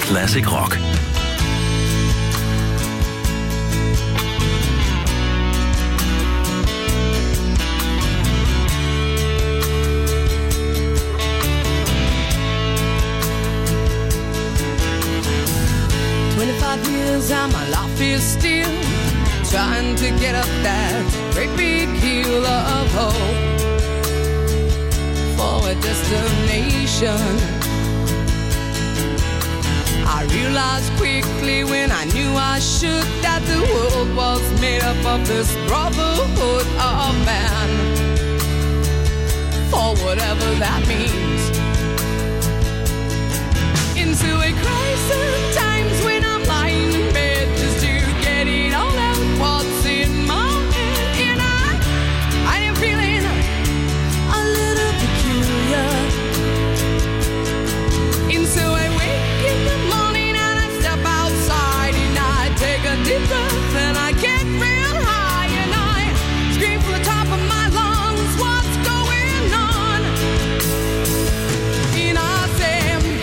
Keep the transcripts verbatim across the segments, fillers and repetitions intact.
Classic rock. twenty-five years and my life is still trying to get up that great big hill of hope for a destination. I realized quickly when I knew I should that the world was made up of this brotherhood of man, for whatever that means. Into a crisis times when I'm lying in bed just to get it all out what's in my head. And I, I am feeling a little peculiar. Into a wake in the morning and I step outside and I take a deep breath and I get real high and I scream from the top of my lungs, what's going on? And I say,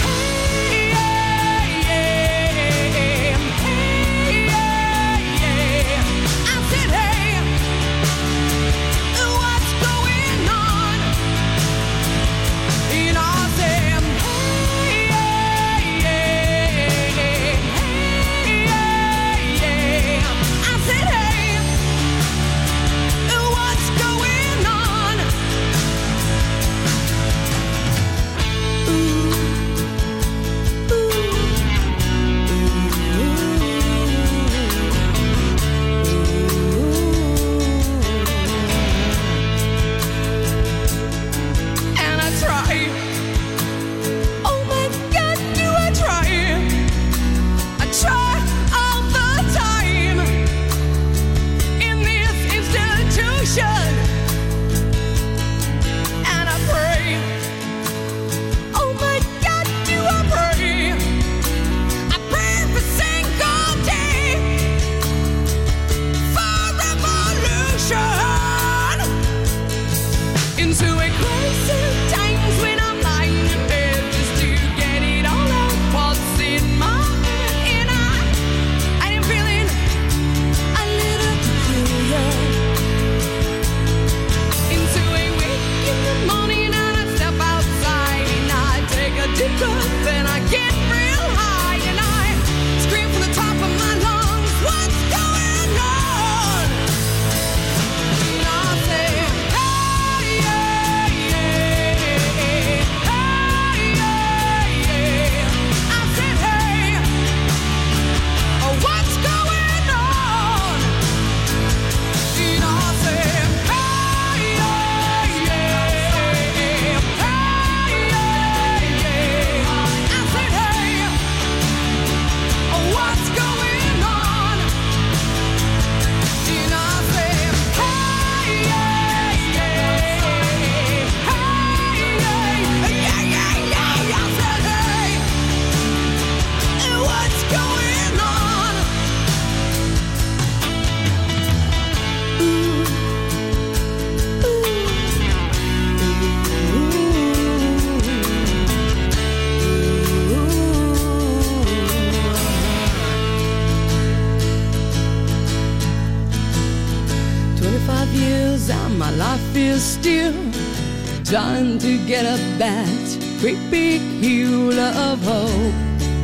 trying to get up that great big hill of hope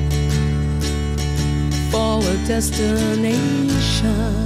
for a destination.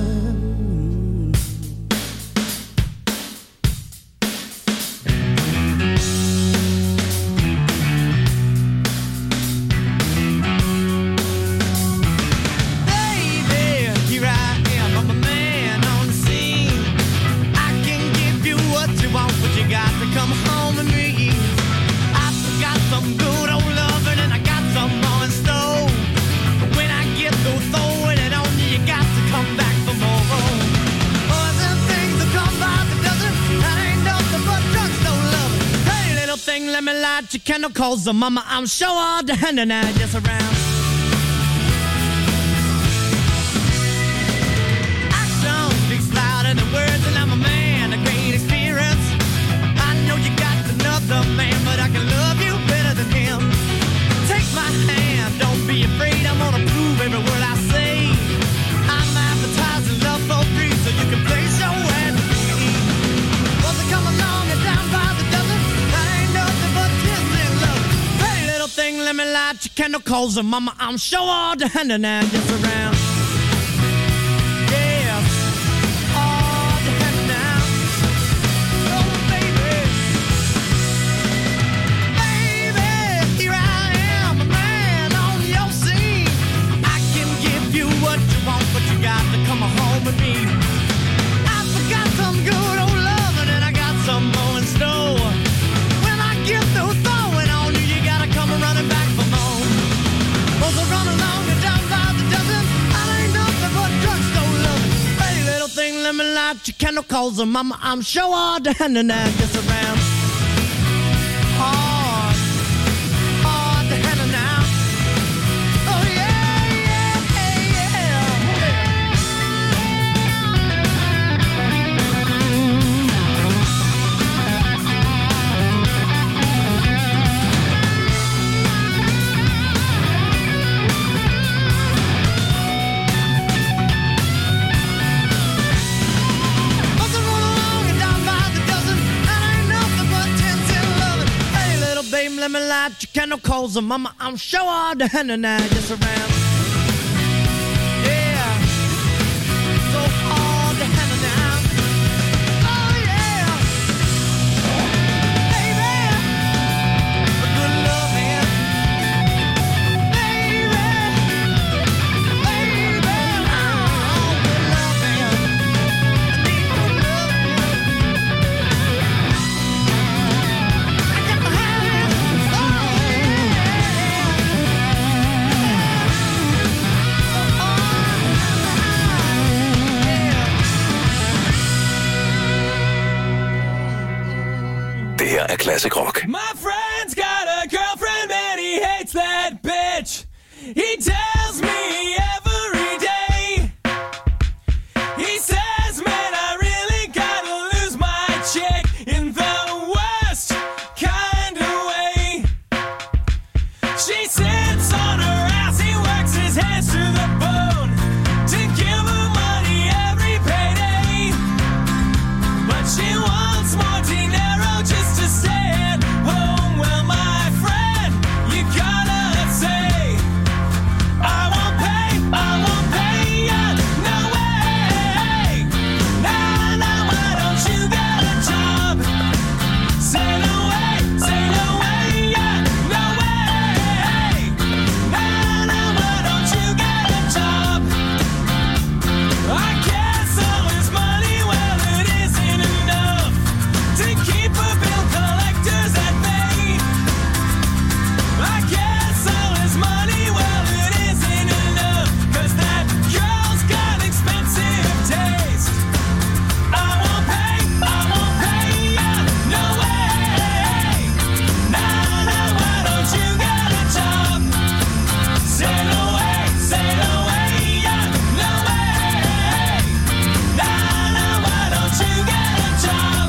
Your candle calls the mama, I'm sure all the hand and I just around. Action speaks louder than words, and I'm a man of great experience. I know you got another man, but I can love you better than him. Take my hand, don't be afraid. light your candle, cause uh, mama, I'm sure all the hand and now just around. Yeah, all the hand now. Oh, baby. Baby, here I am, a man on your scene. I can give you what you want, but you got to come home with me. I forgot some good old loving and I got some more in store. When I get through throwing on you, you gotta come running back for more. Both are running along and down by the dozen. I ain't nothing but drugstore loving. Hey, little thing, let me light your candle, cause uh, mama, I'm sure all the hand and now just around. Hard, hard the hand and now. Oh yeah, yeah, yeah, yeah. Let me light your candle, cause uh, mama, I'm sure all the hand and now just around. Yeah, so all the hand and now. Oh yeah, baby, good loving, baby, baby, oh, good loving, I need good Det her er Classic Rock. My friend's got a girlfriend and he hates that bitch. He tells me every day. He says, man, I really gotta lose my chick in the worst kind of way. She sits on her ass, he works his hands to the bone to give her money every payday. But she wants more dinero just to stay at home. Well, my friend, you gotta say, I won't pay, I won't pay ya, no way. Nah, nah, why don't you get a job? Say no way, say no way, yeah, no way. Nah, nah, why don't you get a job? I guess all his money, well, it isn't enough to keep a bill collectors at bay. I guess all his money, well, it isn't enough, cause that girl's got expensive taste. I won't pay, I won't pay ya, no way. Nah, nah, why don't you get a job? Say no way, say no way, yeah, no way. Nah, nah, why don't you get a job?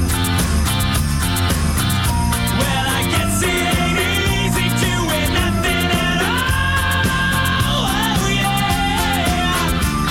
Well, I guess it ain't easy doing nothing at all. Oh, yeah.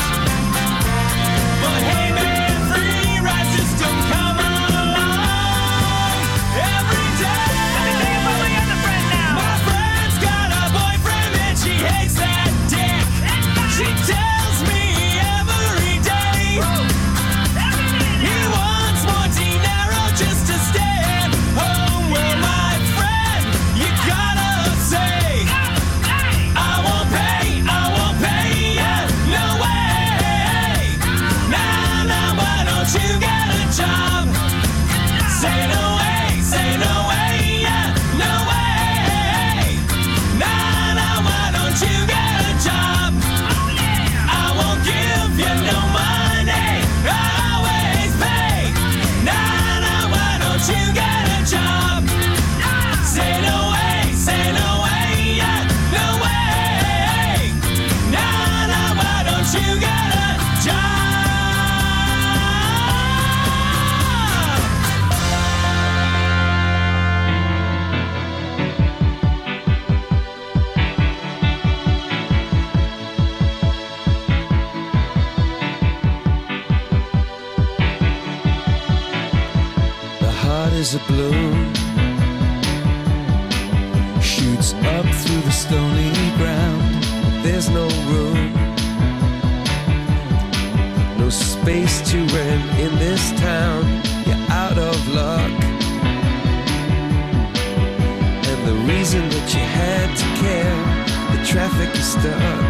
But hey, man, free rides just don't come along every day. Let me take it from my other friend now. My friend's got a boyfriend and she hates that dick. She tells me every day. He wants more dinero just to stay at home. Well, my friend, you gotta say, I won't pay, I won't pay ya, no way. Nah, nah, why don't you get a job? Say no way, say no way, yeah, no way. Nah, nah, why don't you get a job? I won't give you no money, I always pay. Nah, nah, why don't you get a job? Say no way, say no way, yeah, no way. Nah, nah, why don't you get a job? The heart is a balloon, shoots up through the stony ground. There's no room, no space to rent in this town. You're out of luck, and the reason that you had to care, the traffic is stuck,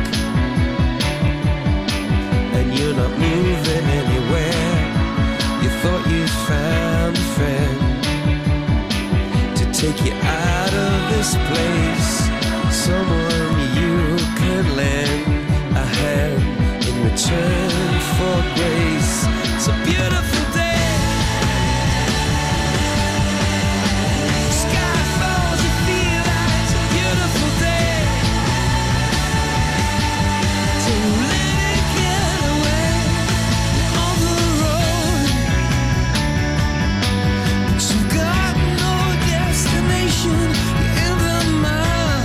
and you're not moving anywhere. You thought you found a friend to take you out of this place, someone you could lend a hand in return for grace. It's a beautiful day. Sky falls, you feel like it's a beautiful day. So let it get away on the road, but you've got no destination. You're in the mud,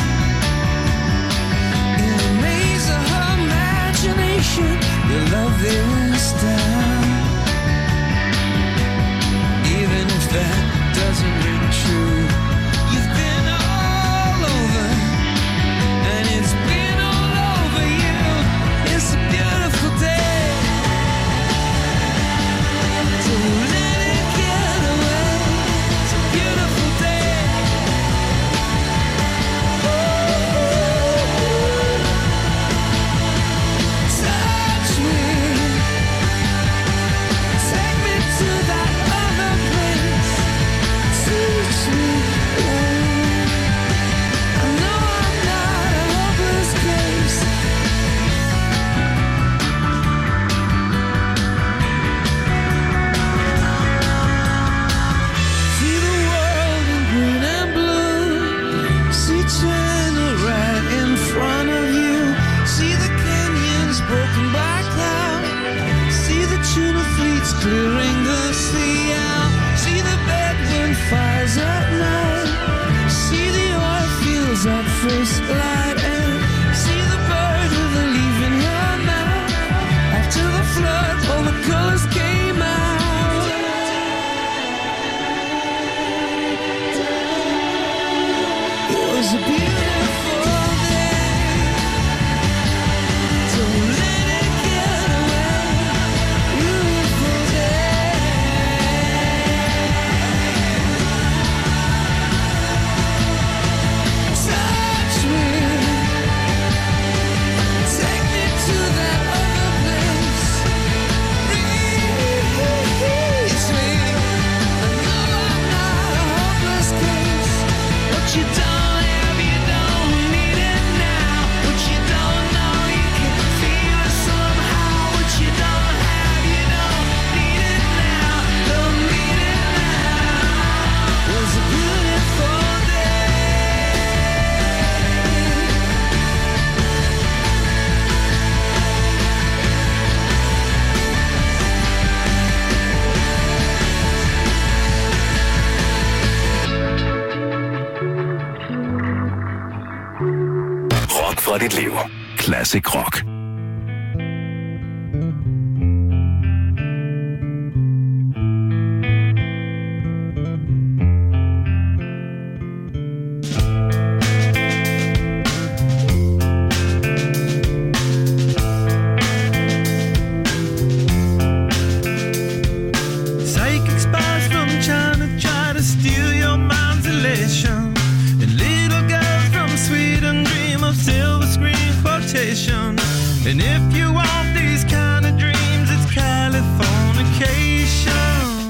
in a maze of imagination. Your love is down, even if that doesn't ring true. You've been all over, and it's been all over you. It's a beautiful day. So let it get away. It's a beautiful day. Touch me, take me to that other place. Teach me, I know I'm not a hopeless case. See the world in green and blue. See China right in front of you. See the canyons broken by cloud. See the tuna fleets clearing the sea out. See the bedroom fires at night. See the oil fields at first light. And see the bird with a leaf in her mouth. After the flood, all the colors came out. It was a beautiful day. Don't let it get away. Beautiful day. Touch me, take me to that other place. Release me. I know I'm not a hopeless case. What you don't have, you don't need it now. What you don't know, you can feel it somehow. What you don't have, you don't need it now. Don't need it now. It was a beautiful day. Rock fra dit liv. Classic rock. Psychic spies from China try to steal your mind's elation. And little girls from Sweden dream of silver screen quotation. And if you want these kind of dreams, it's Californication.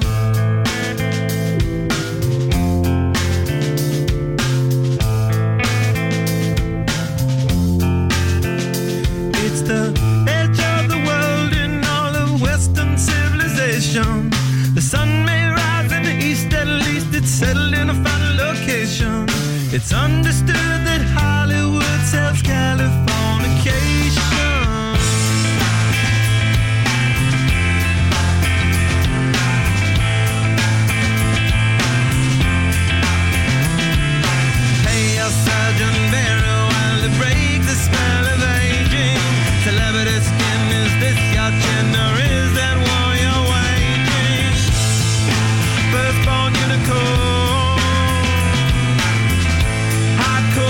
It's the edge of the world in all of Western civilization. The sun may rise in the east, at least it's settled in a final location. It's understood that Hollywood sells Californication. Pay your surgeon very well to break the spell of aging. Celebrity skin, is this your chin or is that war you're waging? Firstborn unicorn, hardcore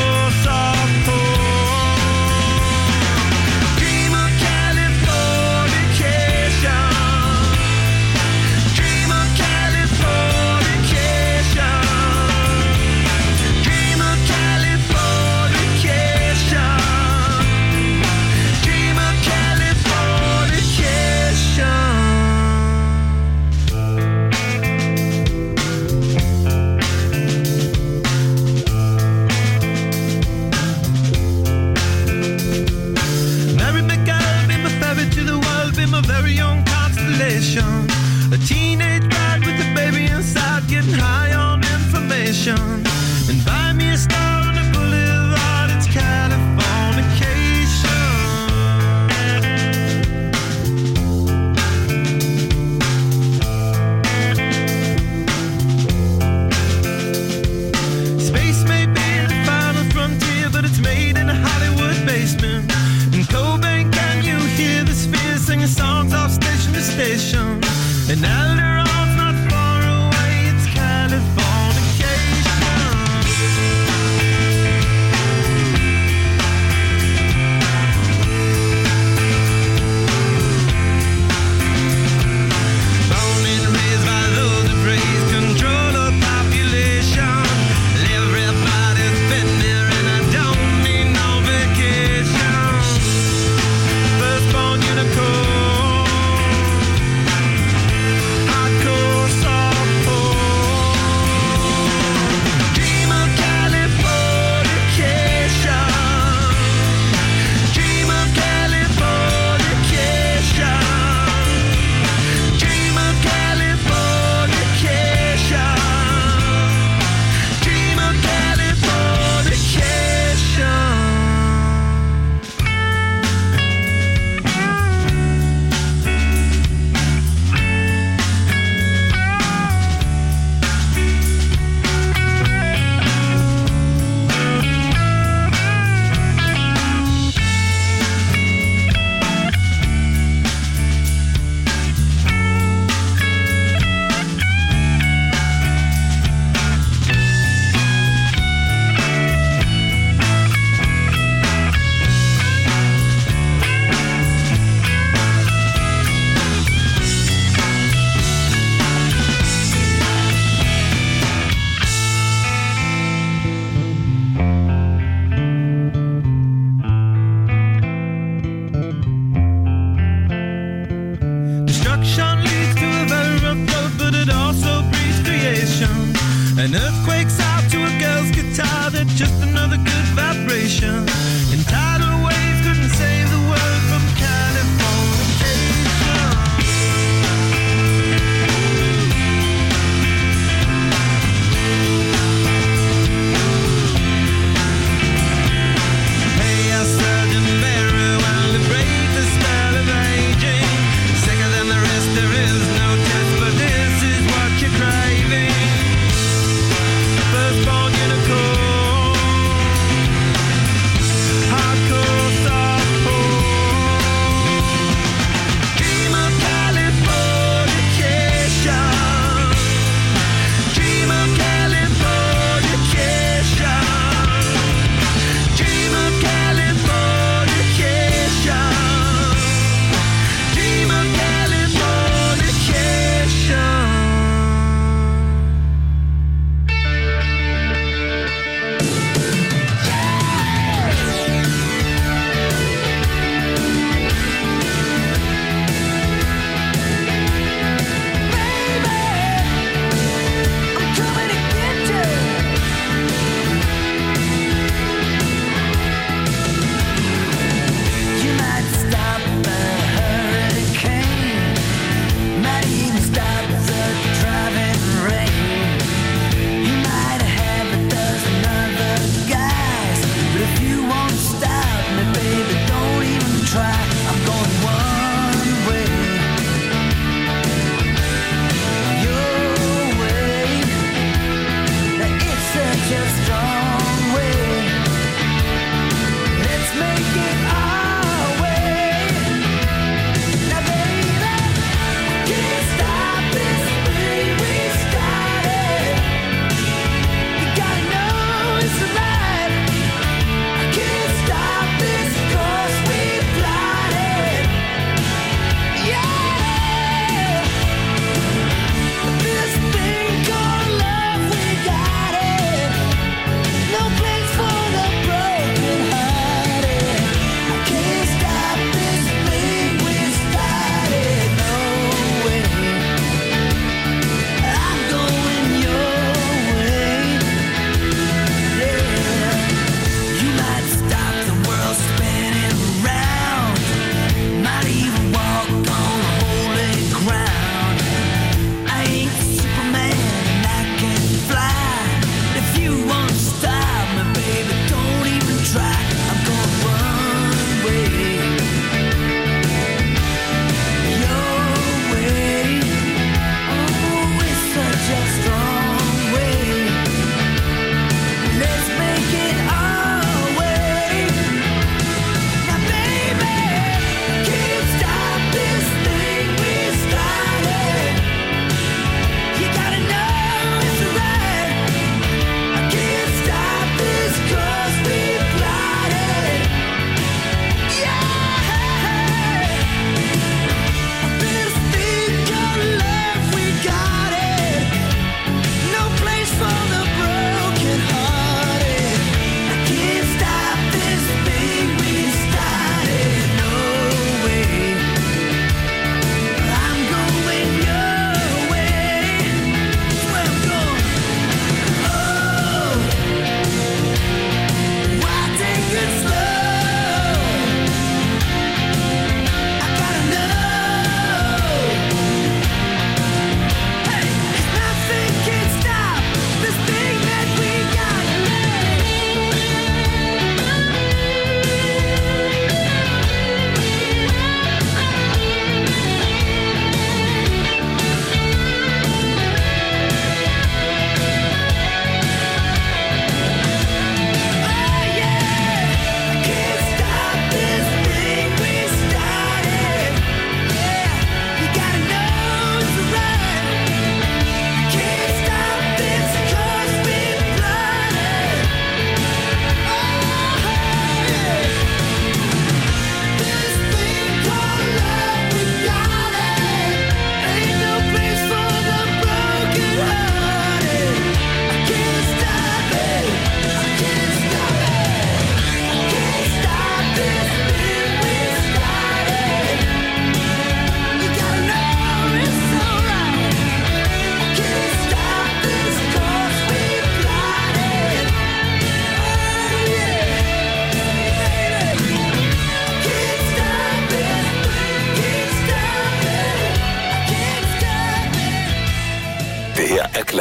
guitar, they're just another good vibration. And tidal waves couldn't save the world from Californication. Hey, I Sergeant Barry, while to break the spell of aging. Sicker than the rest, there is no test, but this is what you're craving. Firstborn unicorn.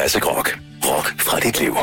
Classic Rock. Rock fra dit liv.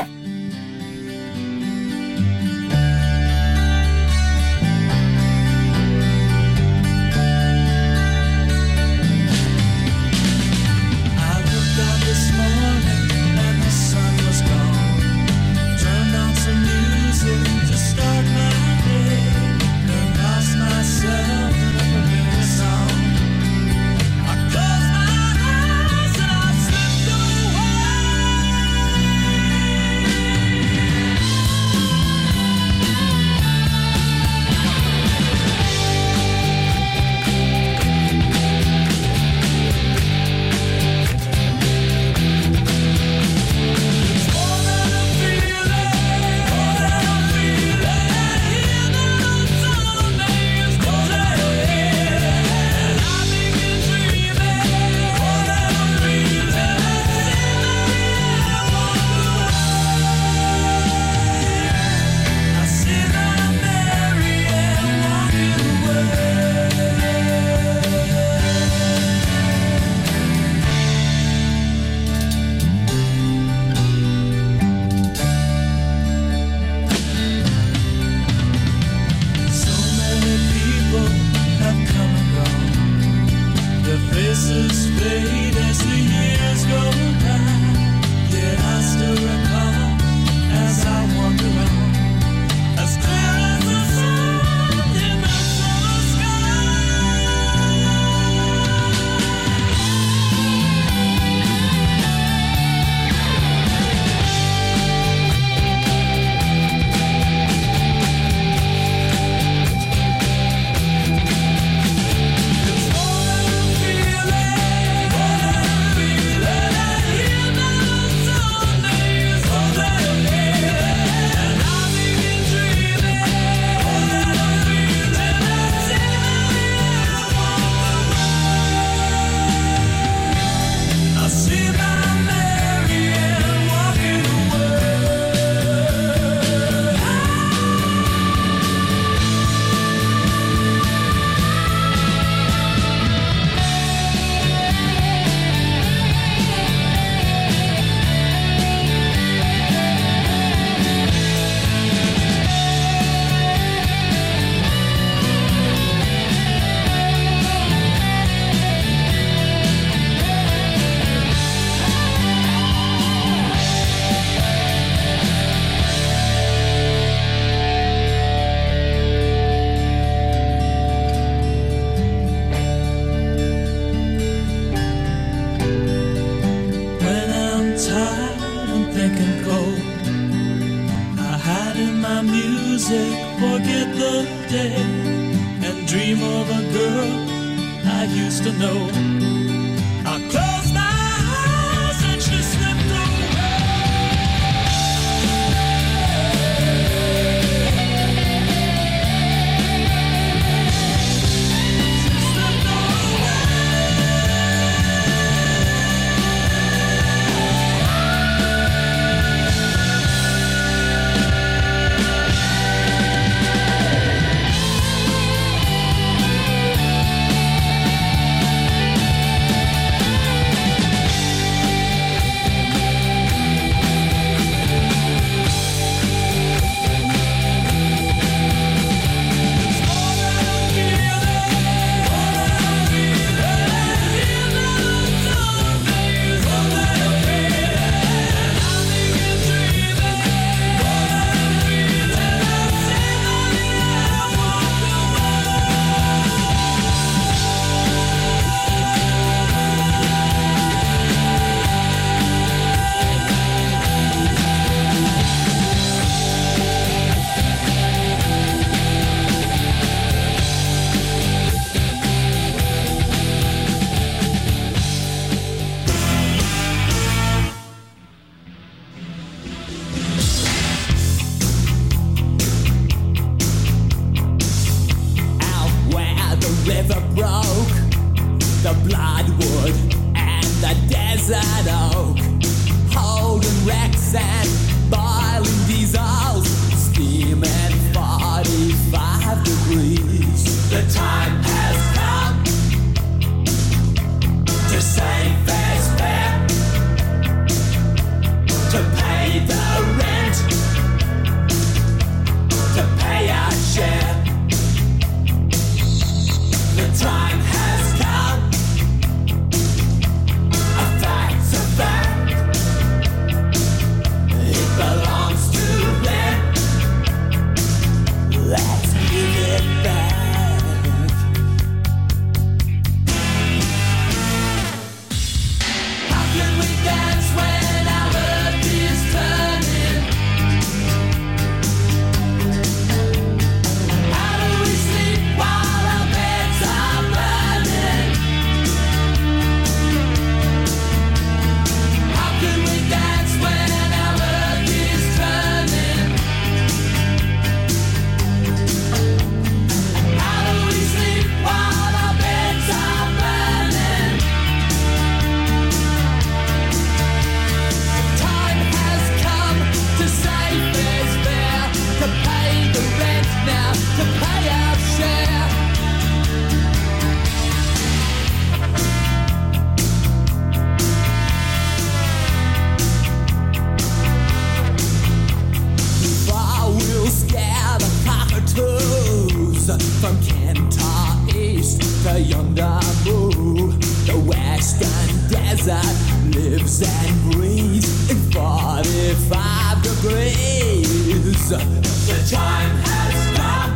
yonder moon. The western desert lives and breathes in forty-five degrees. The time has come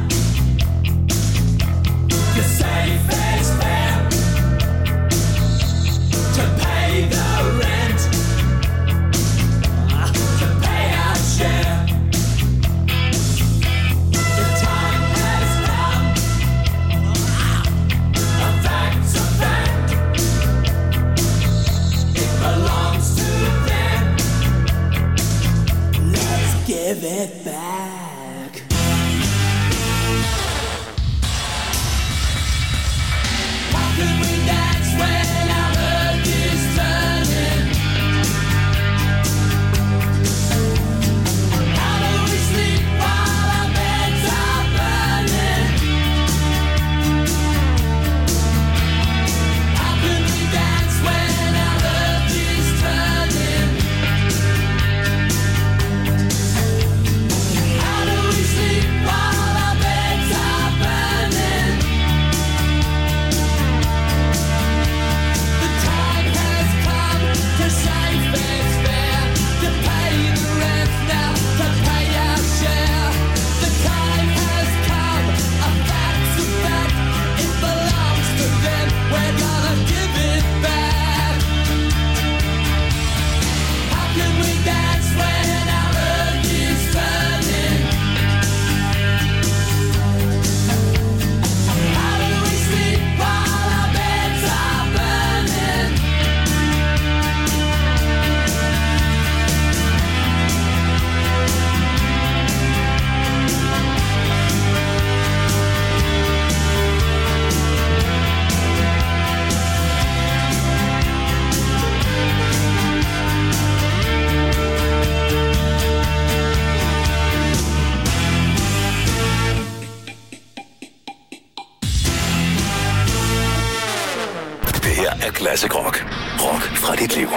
to say fair's fair, to pay the rent, to pay our share. The time has come, a fact's a fact, it belongs to them. Let's give it back. How can we dance when our earth is turning? How do we sleep while our beds are burning? How can we dance when our earth is turning? How do we sleep while our beds are burning? The time has come to say fair's fair, to pay the rent now, to pay our share. The time has come, a fact's a fact, it belongs to them, we're gonna give it back. How can we dance when our earth is turning? How do we sleep while our beds are burning? Det her er Classic Rock. Rock fra dit liv.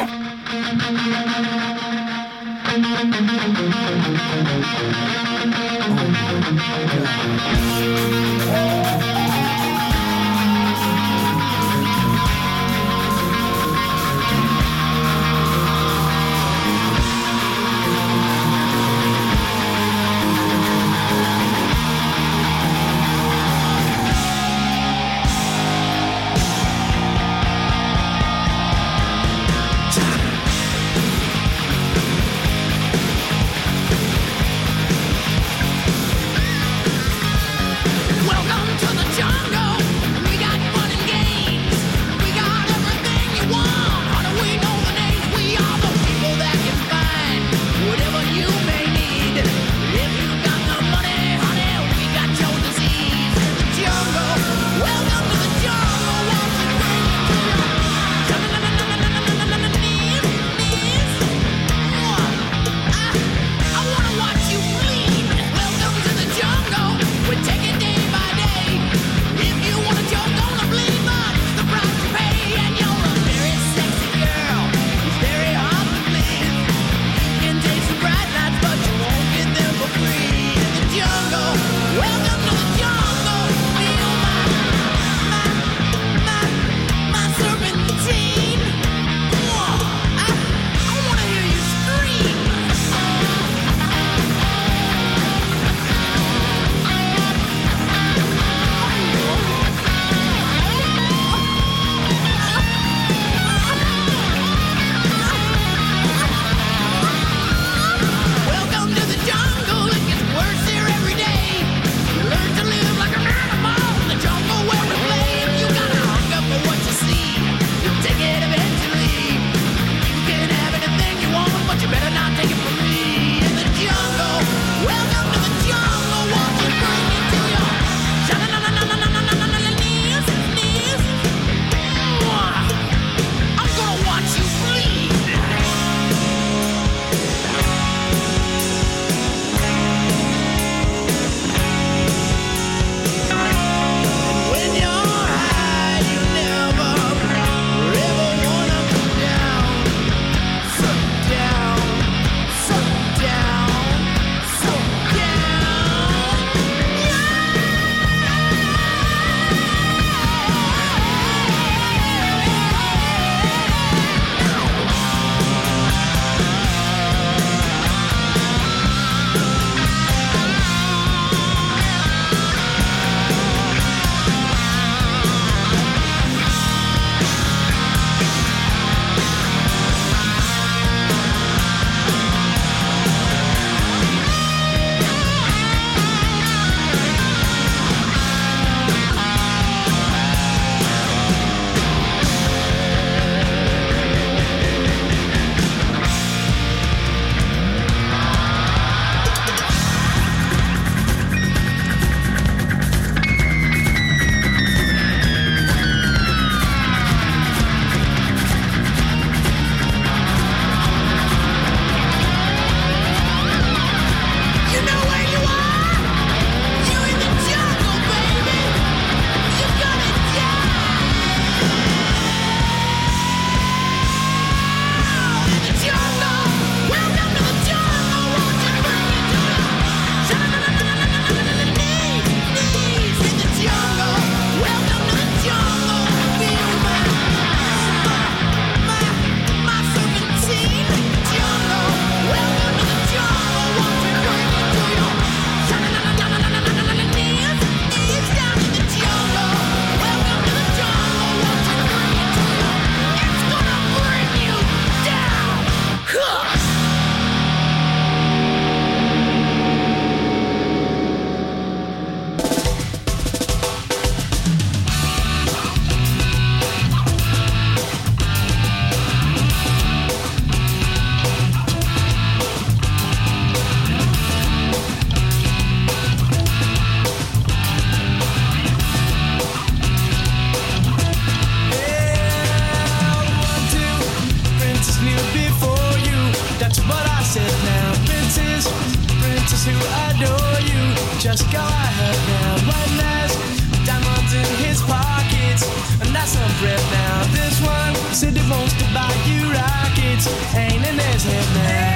just go ahead now. One last diamonds in his pockets, and that's some bread now. This one said he wants to buy you rockets, ain't in his head now.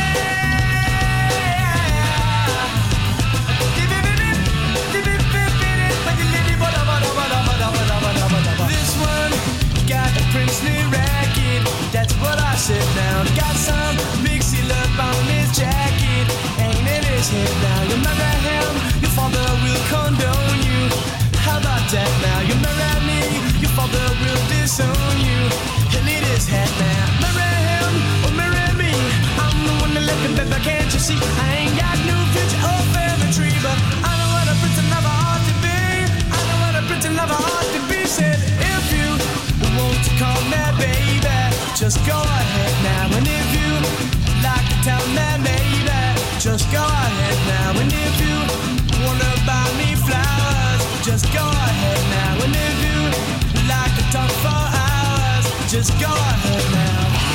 This one got a princely racket, that's what I said now. Got some big seal up on his jacket, ain't in his head now. You marry him, your father will condone you. How about that now? You marry me, your father will disown you. He'll need his head now. Marry him or marry me, I'm the one that left him, baby, can't you see? I ain't got no future or family tree, but I know what a prince and lover ought to be. I know what a prince and lover ought to be. Said if you want to call me baby, just go ahead now. And if you like to tell me maybe, just go ahead now. And if you wanna buy me flowers, just go ahead now. And if you like to talk for hours, just go ahead now.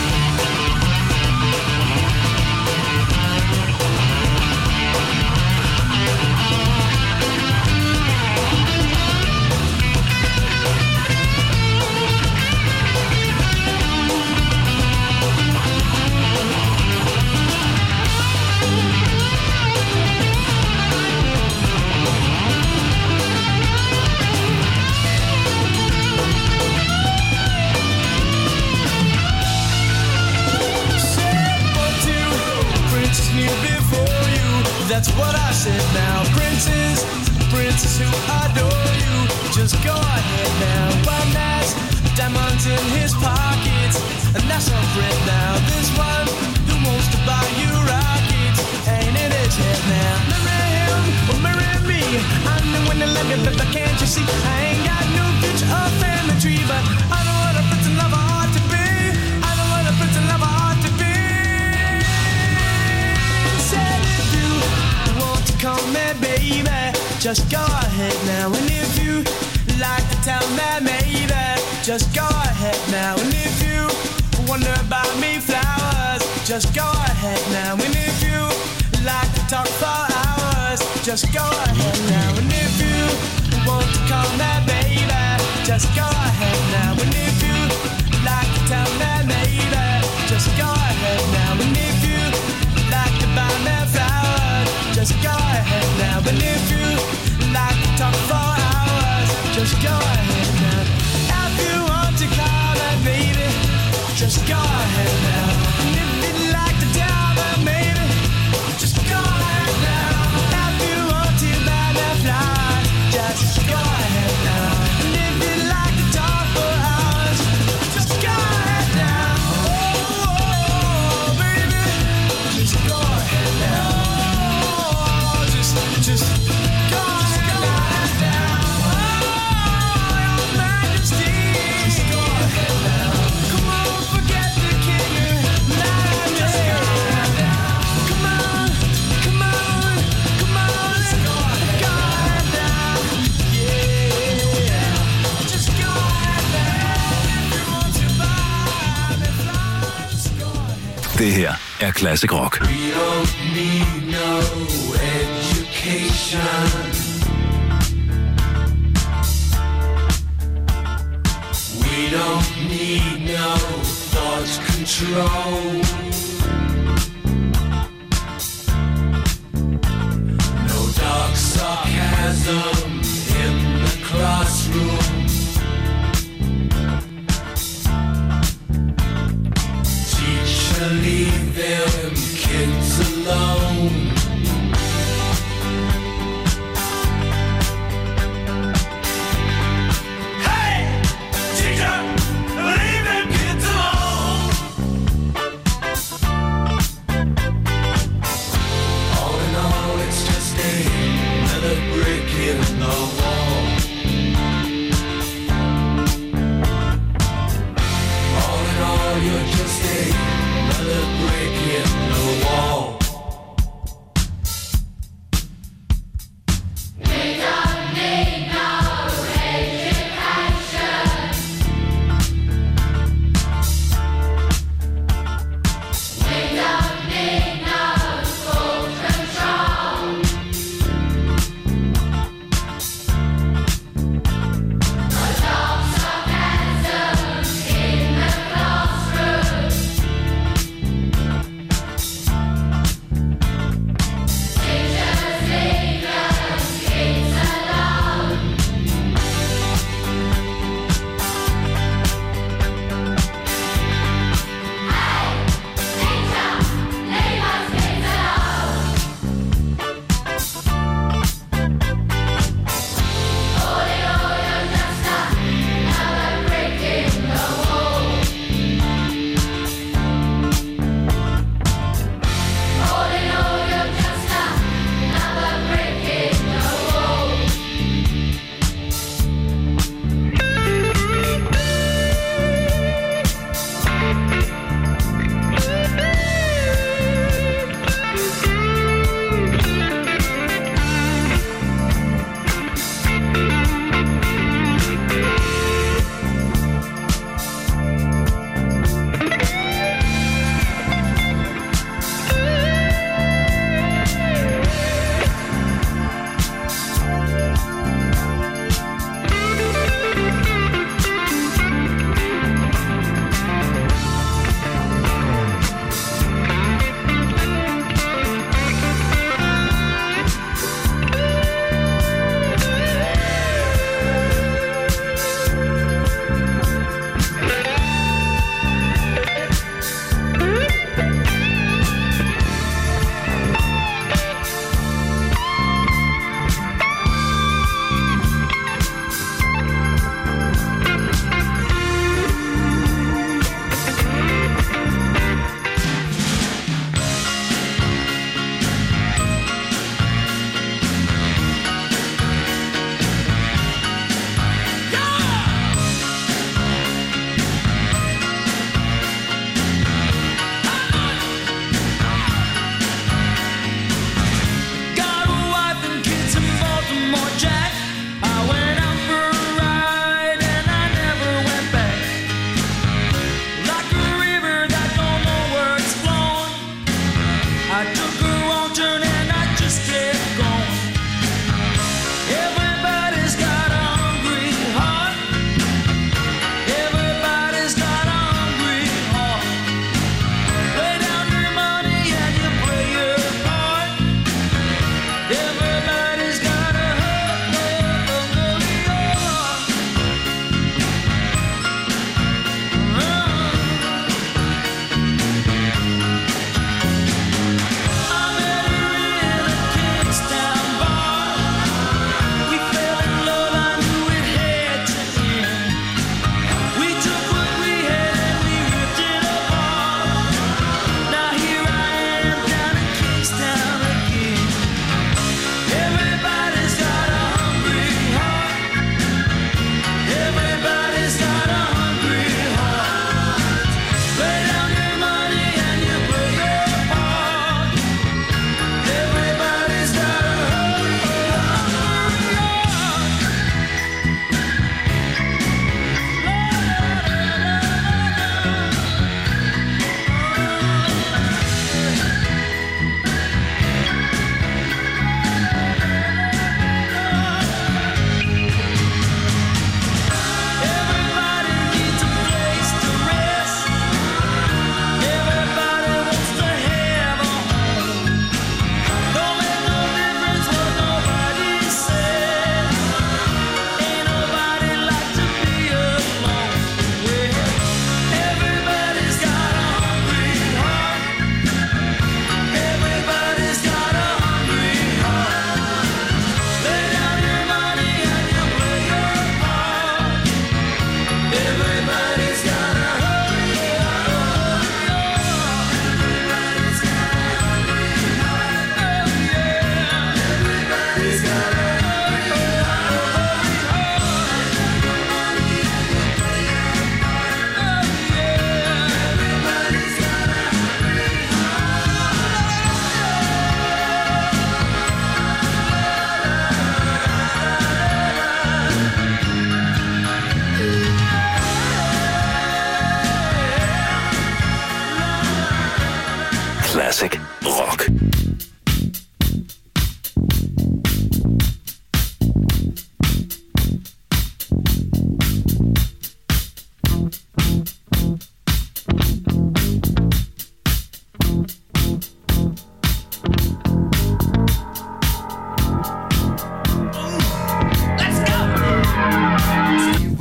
That's what I said now. Princes, princes who adore you, just go ahead now. One has diamonds in his pockets, and that's some bread now. This one who wants to buy you rockets, ain't in his head now. Marry him or marry me, I'm the one that love you, but can't you see? I ain't got no future or family tree, but I know what a prince and lover ought to be. I know what a prince and lover ought to be. Said if you want to call me baby, just go ahead now. And if you like to tell me maybe, just go ahead now. And if you wonder about me flowers, just go ahead now. And if you like to talk for hours, just go ahead now. And if you want to call me baby, just go ahead now. And if you like to tell me maybe, just go ahead now. And if you like to buy me flowers, just go ahead now. And if you like to talk for hours, just go ahead now. If you want to call me baby, just go ahead now. And if you'd like to tell me maybe, just go ahead now. If you want to buy me flowers, just go ahead now. And if you'd like to talk for hours, just go ahead now. Oh, oh, baby, just go ahead now. Just go ahead now. Oh, your majesty. Just go ahead now. Come on, forget the king. Just go ahead now. Come on, come on, come on. Just go ahead now. Yeah. Just go ahead now. If you want to buy me flowers, just go ahead. Det her er Classic Rock. We don't need no education. We don't need no thought control. No dark sarcasm in the classroom. Teacher, leave them kids alone. In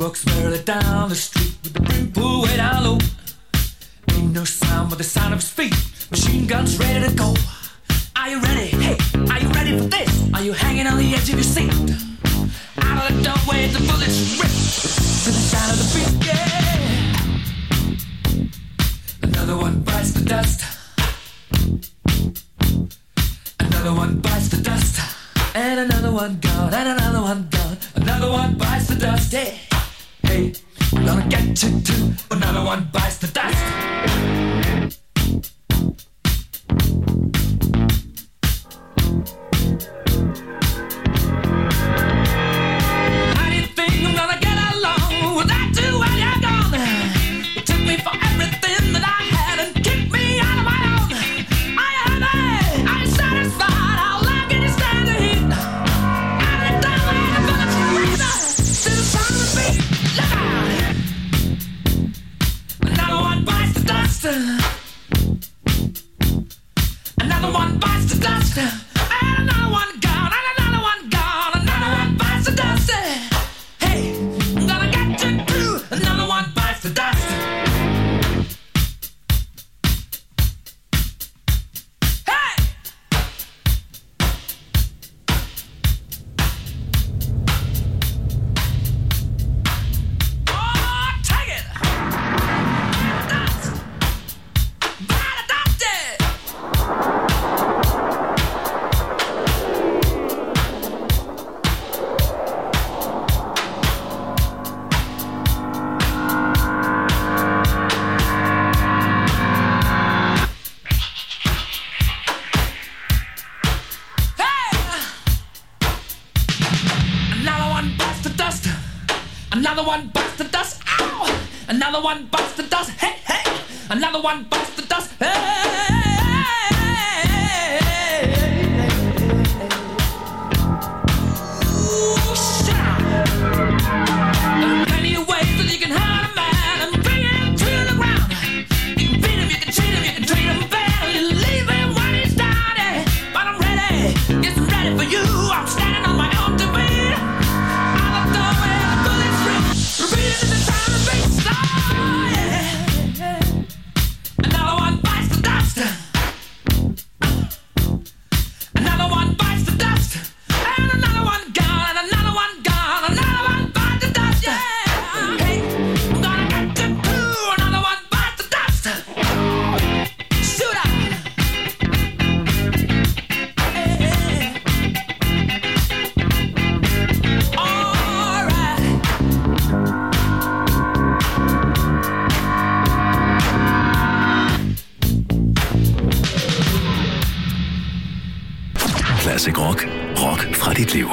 walks merrily down the street with the brim pulled way down low. Ain't no sound but the sound of his feet. Machine guns ready to go. Are you ready? Hey, are you ready for this? Are you hanging on the edge of your seat? Out of the doorway, the bullets rip to the sound of the beat. Yeah. Another one bites the dust. Another one bites the dust. And another one gone. And another one gone. Another one bites the dust. Yeah. Hey, I'm gonna get you too. Another one bites the dust. How do you think I'm gonna get along without you when you're gone? You took me for everything that I had and kicked me out of my own. Are you happy? Are you satisfied? How long can you stand the heat? Out of the doorway, the bullets razor to the sound of the beat. Look out! Another one bites the dust. Another one bites the dust. And another one gone. And another one gone. Another one bites the dust. Hey, I'm gonna get you too. Another one bites the dust. Hey! Oh, take it! Dust! Bite the dust! Another one bites the dust. Another one bites the dust. Ow! Another one bites the dust. Hey, hey! Another one bites the dust. Hey! Ooh, shut up. There are plenty of ways that you can hurt a man and bring him to the ground. You can beat him, you can cheat him, you can treat him bad, or you leave him when he's down. Yeah. But I'm ready, yes, I'm ready for you. I'm standing on my own to beat. Out of the doorway, the bullets rip, repeating in the sound of beats. Oh, yeah. Another one bites the dust. Another one bites the dust. And another one gone. And another one gone. Another one bites the dust. Yeah. Hey, I'm gonna get you too. Another one bites the dust. Shoot up. Hey. All right. Classic Rock. Rock fra dit liv.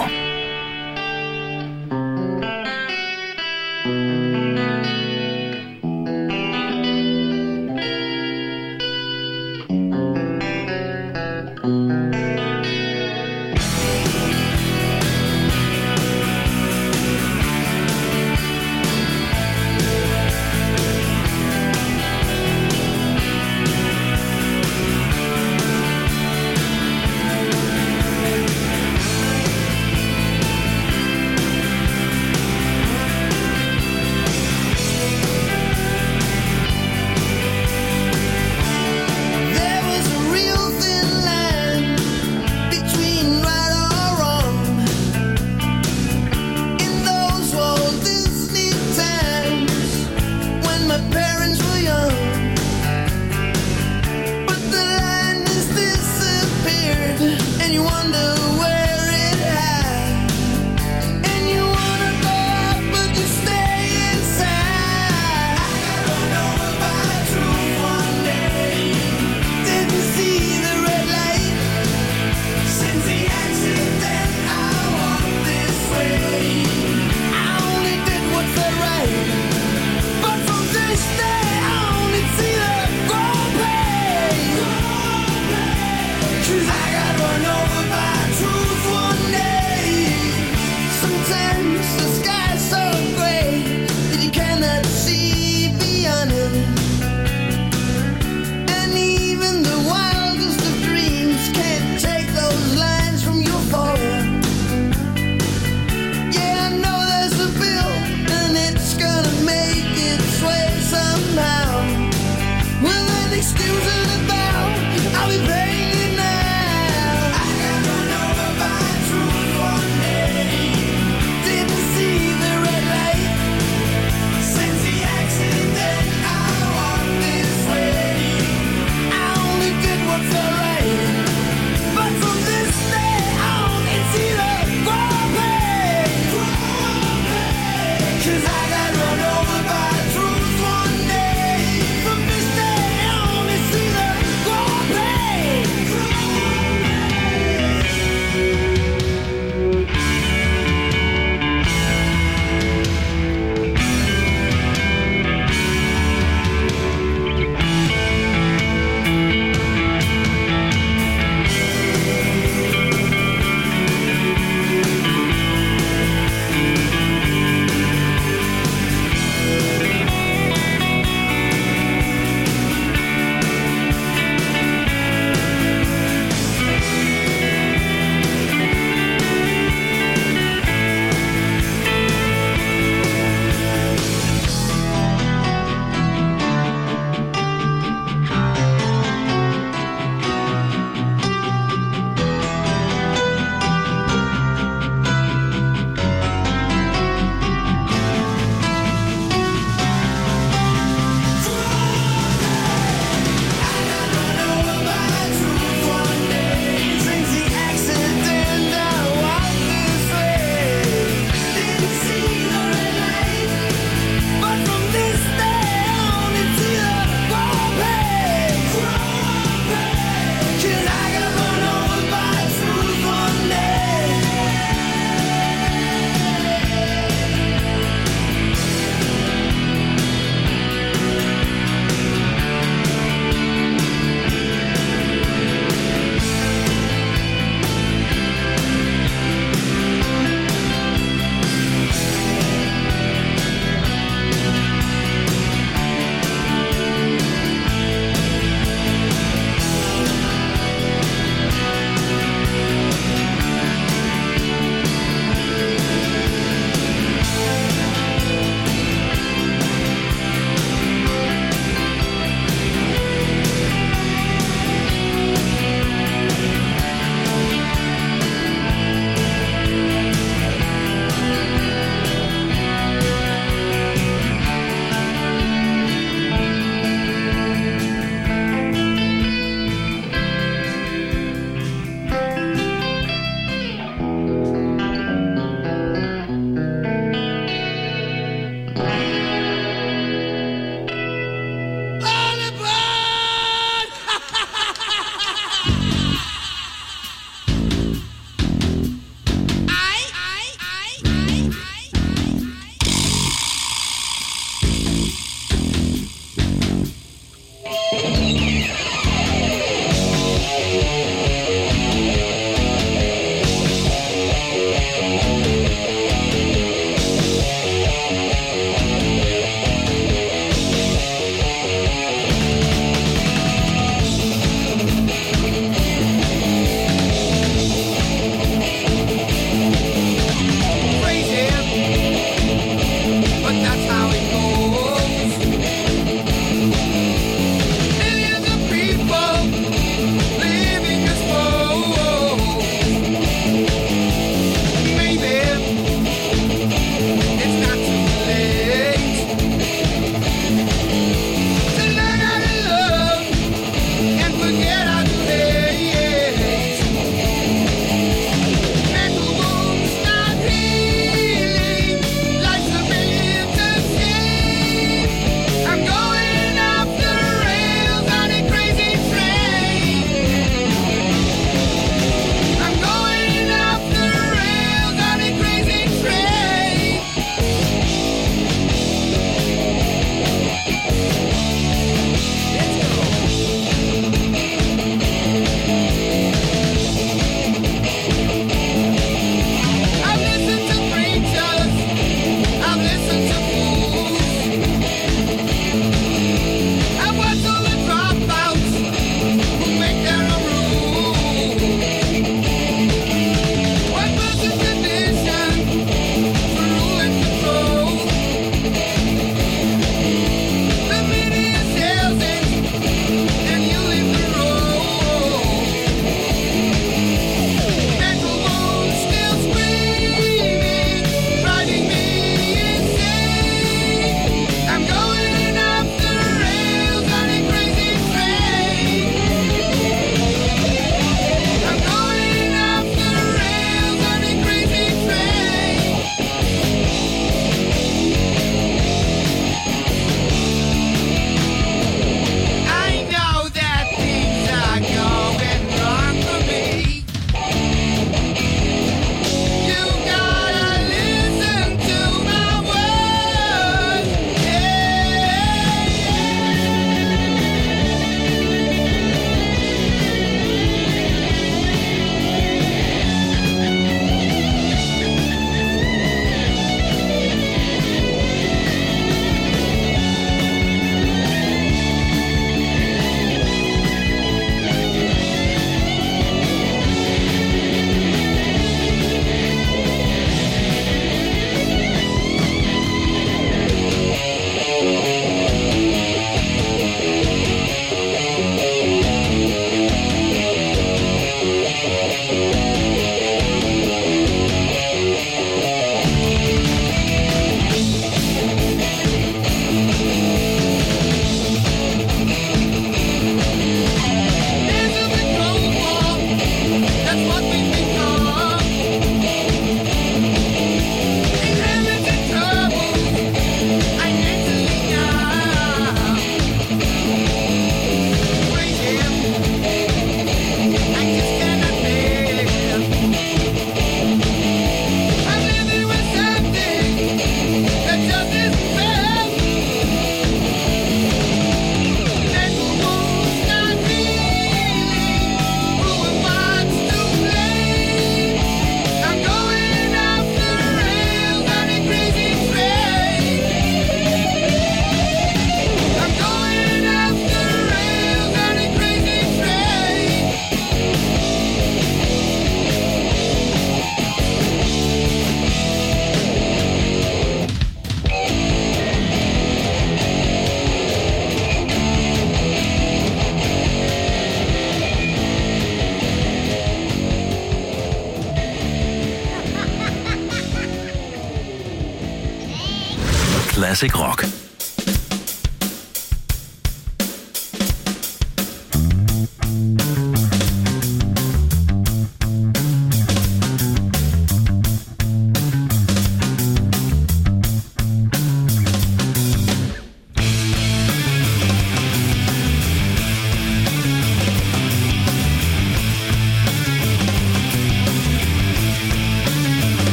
Classic Rock.